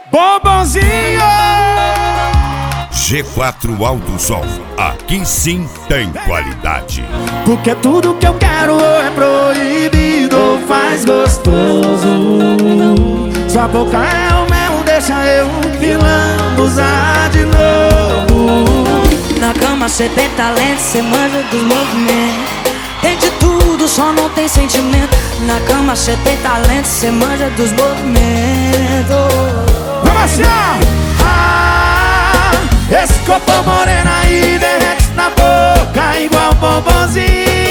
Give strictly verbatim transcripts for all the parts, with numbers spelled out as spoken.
Bombonzinho! G quatro Alto Som, aqui sim tem qualidade. Porque tudo que eu quero ou é proibido ou faz gostoso. Sua boca é o mel, deixa eu pilando usar de novo. Na cama cê tem talento, cê manja dos movimentos. Tem de tudo, só não tem sentimento. Na cama cê tem talento, cê manja dos movimentos. Vamos assim, ah, esse corpo moreno aí derrete na boca igual bombonzinho.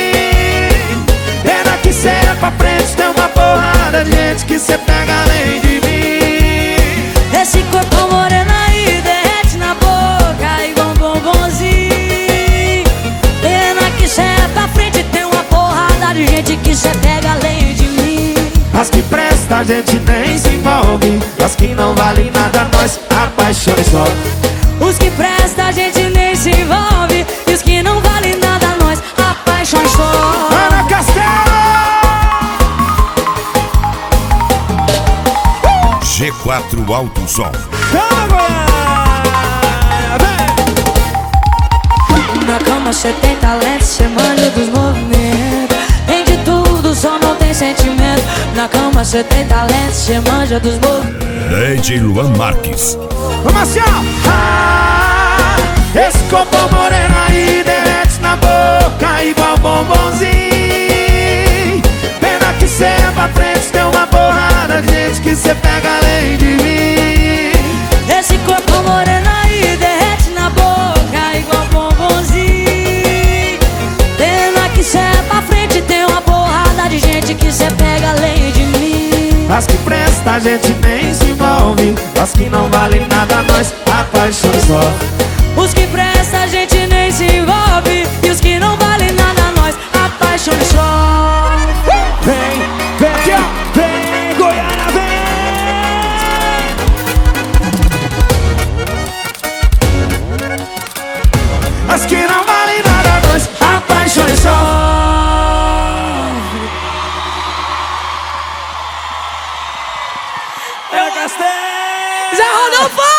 Pena que cê é pra frente, tem uma porrada de gente que cê pega além de mim. Esse corpo moreno aí derrete na boca igual bombonzinho. Pena que cê é pra frente, tem uma porrada de gente que cê pega além de mim. As que presta a gente nem se envolve, as que não valem nada nós apaixonamos só. Os que presta a gente nem se envolve, e os que não valem nada nós apaixonamos só. Ana Castelo! G quatro Alto Som. Na cama cê tem talento, cê manja dos movimentos. Tem de tudo, só não tem sentimento. Na cama cê tem talento, cê manja dos movimentos. D J Luan Marques. Vamos assim, ó! Ah, esse corpo moreno aí derrete na boca igual bombonzinho. Pena que cê é pra frente, tem uma porrada de gente que cê pega além de mim. Esse corpo moreno aí derrete na boca igual bombonzinho. Pena que cê é pra frente, tem uma porrada de gente que cê pega além de mim. As que presta a gente nem se envolve, as que não valem nada nós apaixonamos só. Os que presta a gente nem se envolve, e os que não valem nada nós apaixonamos só. Vem, vem aqui, ó, vem, Goiânia, vem! As que não valem nada nós apaixonamos só. Zé Rodolfo!